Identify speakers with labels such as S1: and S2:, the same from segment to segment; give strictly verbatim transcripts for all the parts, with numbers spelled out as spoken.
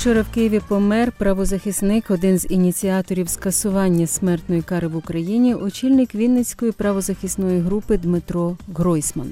S1: Вчора в Києві помер правозахисник, один з ініціаторів скасування смертної кари в Україні, очільник Вінницької правозахисної групи Дмитро Гройсман.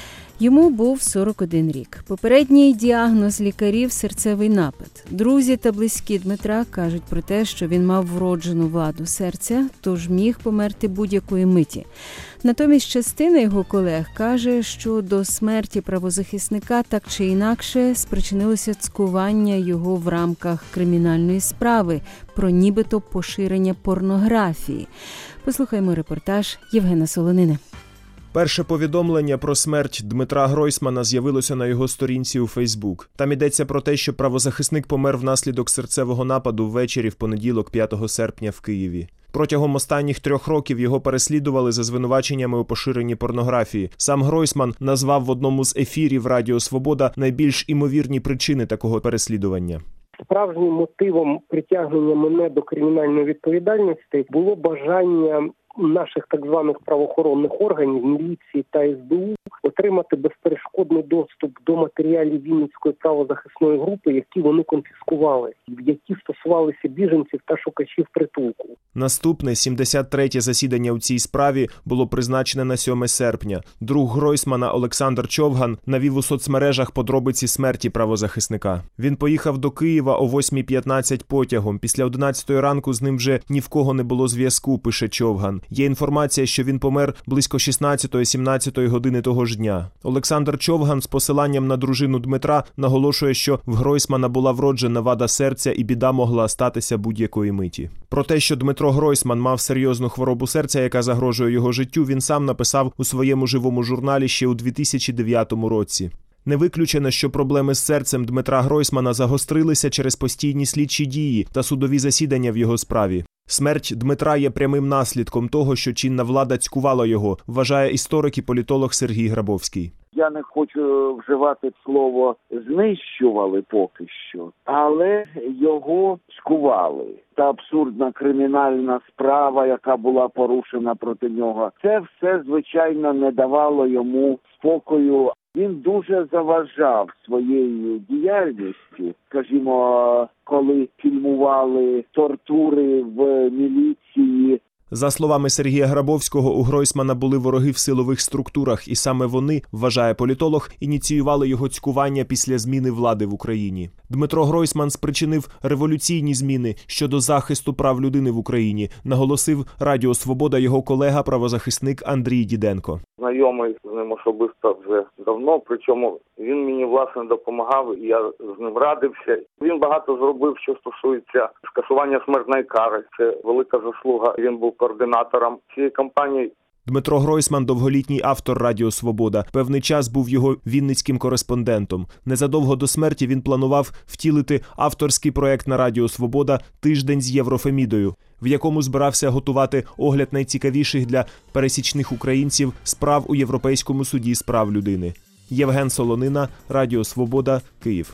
S1: Йому був сорок один рік. Попередній діагноз лікарів – серцевий напад. Друзі та близькі Дмитра кажуть про те, що він мав вроджену ваду серця, тож міг померти будь-якої миті. Натомість частина його колег каже, що до смерті правозахисника так чи інакше спричинилося цькування його в рамках кримінальної справи про нібито поширення порнографії. Послухаймо репортаж Євгена Солонини.
S2: Перше повідомлення про смерть Дмитра Гройсмана з'явилося на його сторінці у Фейсбук. Там йдеться про те, що правозахисник помер внаслідок серцевого нападу ввечері в понеділок п'ятого серпня в Києві. Протягом останніх трьох років його переслідували за звинуваченнями у поширенні порнографії. Сам Гройсман назвав в одному з ефірів Радіо Свобода найбільш імовірні причини такого переслідування.
S3: Справжнім мотивом притягнення мене до кримінальної відповідальності було бажання наших так званих правоохоронних органів, міліції та ес бе у отримати безперешкодний доступ до матеріалів Вінницької правозахисної групи, які вони конфіскували, які стосувалися біженців та шукачів притулку.
S2: Наступне, сімдесят третє засідання у цій справі було призначене на сьоме серпня. Друг Гройсмана Олександр Човган навів у соцмережах подробиці смерті правозахисника. Він поїхав до Києва о восьмій п'ятнадцять потягом. Після одинадцятої ранку з ним вже ні в кого не було зв'язку, пише Човган. Є інформація, що він помер близько шістнадцятої-сімнадцятої години того ж дня. Олександр Човган з посиланням на дружину Дмитра наголошує, що в Гройсмана була вроджена вада серця і біда могла статися будь-якої миті. Про те, що Дмитро Гройсман мав серйозну хворобу серця, яка загрожує його життю, він сам написав у своєму живому журналі ще у дві тисячі дев'ятому році. Не виключено, що проблеми з серцем Дмитра Гройсмана загострилися через постійні слідчі дії та судові засідання в його справі. Смерть Дмитра є прямим наслідком того, що чинна влада цькувала його, вважає історик і політолог Сергій Грабовський.
S4: Я не хочу вживати слово «знищували» поки що, але його цькували. Та абсурдна кримінальна справа, яка була порушена проти нього, це все, звичайно, не давало йому спокою. Він дуже заважав своєю діяльністю, скажімо, коли фільмували тортури в міліції.
S2: За словами Сергія Грабовського, у Гройсмана були вороги в силових структурах, і саме вони, вважає політолог, ініціювали його цькування після зміни влади в Україні. Дмитро Гройсман спричинив революційні зміни щодо захисту прав людини в Україні, наголосив Радіо Свобода його колега-правозахисник Андрій Діденко.
S5: Знайомий з ним особисто вже давно, причому він мені, власне, допомагав, і я з ним радився. Він багато зробив, що стосується скасування смертної кари. Це велика заслуга. Він був координатором цієї кампанії.
S2: Дмитро Гройсман – довголітній автор Радіо Свобода. Певний час був його вінницьким кореспондентом. Незадовго до смерті він планував втілити авторський проект на Радіо Свобода «Тиждень з Єврофемідою», в якому збирався готувати огляд найцікавіших для пересічних українців справ у Європейському суді з прав людини. Євген Солонина, Радіо Свобода, Київ.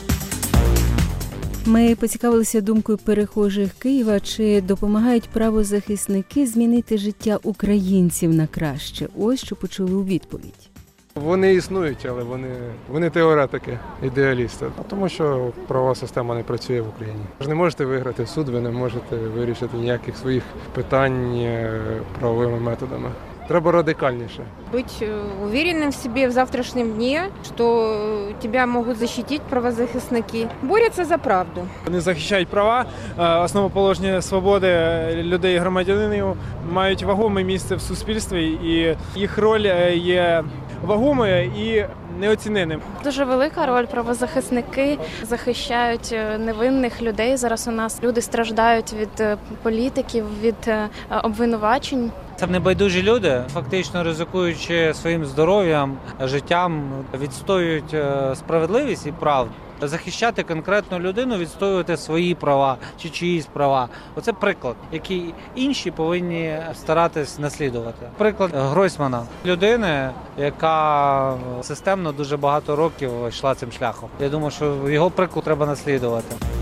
S1: Ми поцікавилися думкою перехожих Києва, чи допомагають правозахисники змінити життя українців на краще. Ось що почули у відповідь.
S6: Вони існують, але вони, вони теоретики, ідеалісти. Тому що правова система не працює в Україні. Ви ж не можете виграти суд, ви не можете вирішити ніяких своїх питань правовими методами. Треба радикальніше.
S7: Быть уверенным в себе в завтрашнем дне, что тебя могут защитить правозахисники. Борються за правду.
S8: Вони захищають права, основоположні свободи людей і громадянинів, мають вагоме місце в суспільстві, і їх роль є вагомою і неоціненим.
S9: Дуже велика роль. Правозахисники захищають невинних людей. Зараз у нас люди страждають від політиків, від обвинувачень.
S10: Це небайдужі люди, фактично ризикуючи своїм здоров'ям, життям, відстоюють справедливість і правду. Захищати конкретну людину, відстоювати свої права чи чиїсь права. Оце приклад, який інші повинні старатись наслідувати. Приклад Гройсмана. Людини, яка системно дуже багато років йшла цим шляхом. Я думаю, що його приклад треба наслідувати.